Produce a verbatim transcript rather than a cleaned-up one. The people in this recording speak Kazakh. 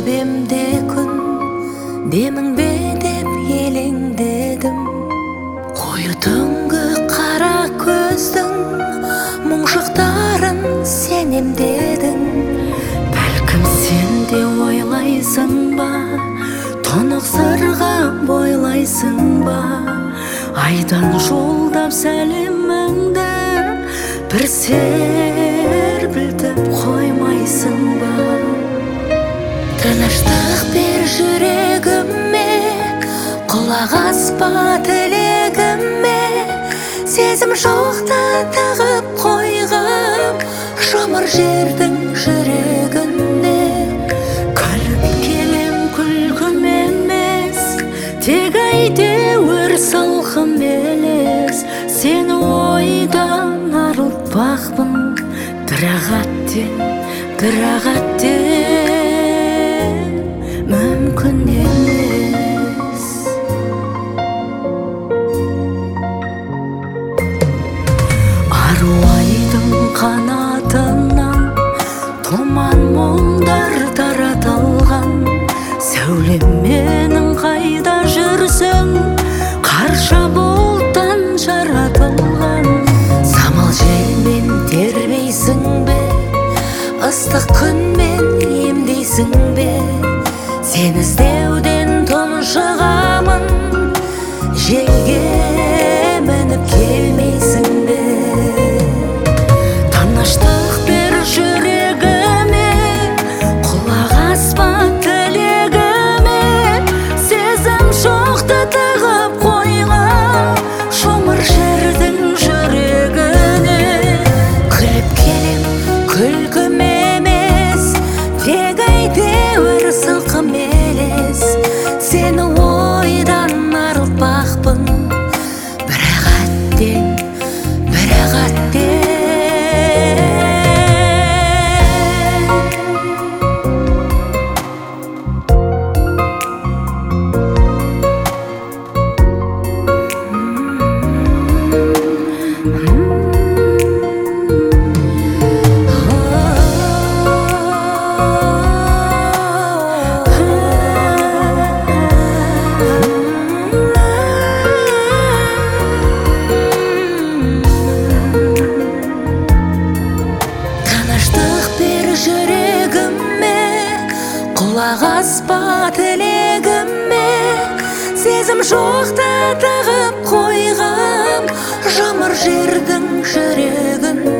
төбемде күн демің бе деп елеңдедім. Қою түнгі қара көздің мұңшықтарын сенем дедің. Бәлкім сен де ойлайсың ба, тұнық сырға бойлайсың ба, айдан жолдап сәлеміңді бір серпілтіп қоймайсың ба. Тыныштық бер жүрегіме, құлақ аспа тілегіме, сезім жоқта тығып қойғым жұмыр жердің жүрегіне. Күліп келем күлкім емес, тек әйтеуір салқын елес. Сені ойдан арылтпақпын, бірақ әттең, бірақ әттең мүмкін емес. Ару айдың қанатынан тұман мұңдар таратылған. Сәулем менің қайда жүрсің, қарша бұлттан жаратылған. Самал желмен тербейсің бе, ыстық күнмен емдейсің бе, сен іздеуден тұншығамын, желге мініп келмейсің бе. Тыныштық бер жүрегіме, құлақ аспа тілегіме, сезім жоқты тығып қойған жұмыр жердің жүрегіне. Күліп келем күлкім емес, тек әйтеуір сылқым елес. Сені ойдан арылтпақпын, бірақ әттең, бірақ әттең. Құлақ аспа тілегіме, сезім жоқта тығып қойғам жұмыр жердің жүрегін.